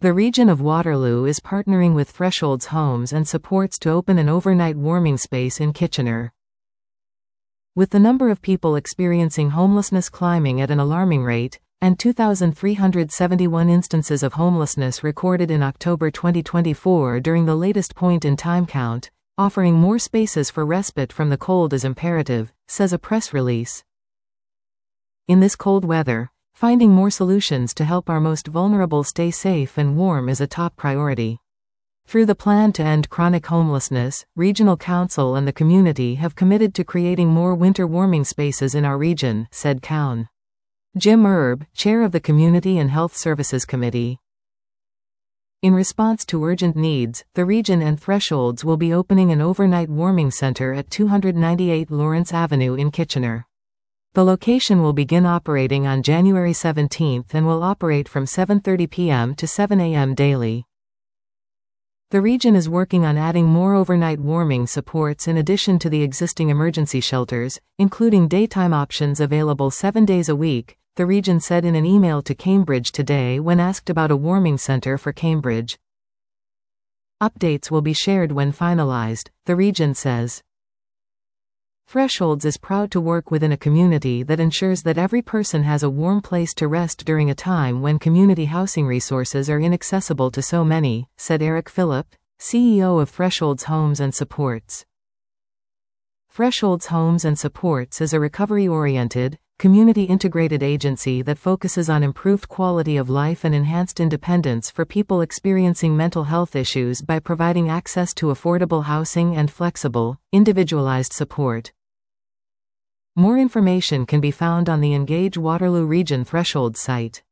The region of Waterloo is partnering with Thresholds Homes and Supports to open an overnight warming space in Kitchener. With the number of people experiencing homelessness climbing at an alarming rate, and 2,371 instances of homelessness recorded in October 2024 during the latest point-in-time count, offering more spaces for respite from the cold is imperative, says a press release. In this cold weather, finding more solutions to help our most vulnerable stay safe and warm is a top priority. Through the plan to end chronic homelessness, Regional Council and the community have committed to creating more winter warming spaces in our region, said Cown. Jim Erb, chair of the Community and Health Services Committee. In response to urgent needs, the region and Thresholds will be opening an overnight warming center at 298 Lawrence Avenue in Kitchener. The location will begin operating on January 17 and will operate from 7:30 p.m. to 7 a.m. daily. The region is working on adding more overnight warming supports in addition to the existing emergency shelters, including daytime options available 7 days a week, the region said in an email to Cambridge Today when asked about a warming center for Cambridge. Updates will be shared when finalized, the region says. Thresholds is proud to work within a community that ensures that every person has a warm place to rest during a time when community housing resources are inaccessible to so many, said Eric Phillip, CEO of Thresholds Homes and Supports. Thresholds Homes and Supports is a recovery-oriented, community-integrated agency that focuses on improved quality of life and enhanced independence for people experiencing mental health issues by providing access to affordable housing and flexible, individualized support. More information can be found on the Engage Waterloo Region Thresholds site.